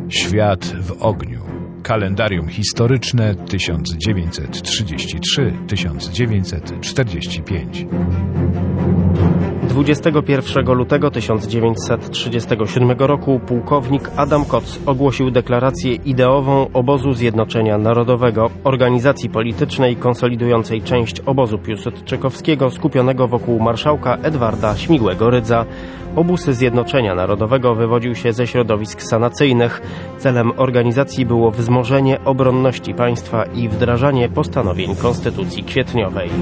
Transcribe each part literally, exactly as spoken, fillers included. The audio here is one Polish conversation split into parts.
Świat w ogniu. Kalendarium historyczne tysiąc dziewięćset trzydzieści trzy do tysiąc dziewięćset czterdzieści pięć. dwudziestego pierwszego lutego tysiąc dziewięćset trzydziestego siódmego roku pułkownik Adam Koc ogłosił deklarację ideową Obozu Zjednoczenia Narodowego, organizacji politycznej konsolidującej część obozu piłsudczykowskiego skupionego wokół marszałka Edwarda Śmigłego-Rydza. Obóz Zjednoczenia Narodowego wywodził się ze środowisk sanacyjnych. Celem organizacji było wzmożenie obronności państwa i wdrażanie postanowień Konstytucji Kwietniowej.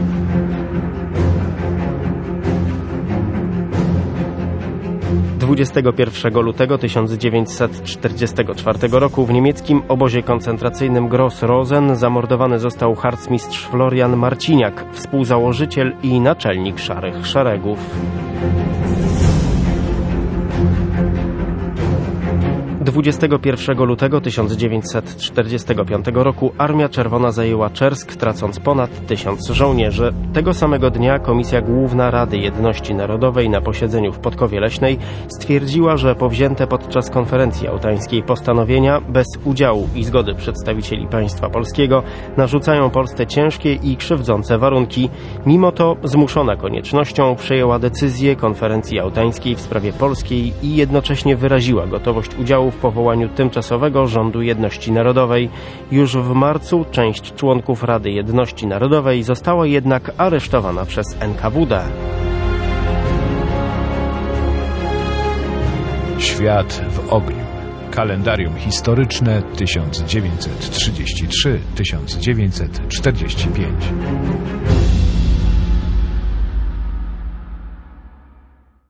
dwudziestego pierwszego lutego tysiąc dziewięćset czterdziestego czwartego roku w niemieckim obozie koncentracyjnym Gross-Rosen zamordowany został harcmistrz Florian Marciniak, współzałożyciel i naczelnik Szarych Szeregów. dwudziestego pierwszego lutego tysiąc dziewięćset czterdziestego piątego roku Armia Czerwona zajęła Czersk, tracąc ponad tysiąc żołnierzy. Tego samego dnia Komisja Główna Rady Jedności Narodowej na posiedzeniu w Podkowie Leśnej stwierdziła, że powzięte podczas konferencji jałtańskiej postanowienia bez udziału i zgody przedstawicieli państwa polskiego narzucają Polsce ciężkie i krzywdzące warunki. Mimo to zmuszona koniecznością przejęła decyzję konferencji jałtańskiej w sprawie polskiej i jednocześnie wyraziła gotowość udziału w powołaniu tymczasowego rządu jedności narodowej. Już w marcu część członków Rady Jedności Narodowej została jednak aresztowana przez N K W D. Świat w ogniu. Kalendarium historyczne tysiąc dziewięćset trzydzieści trzy do tysiąc dziewięćset czterdzieści pięć.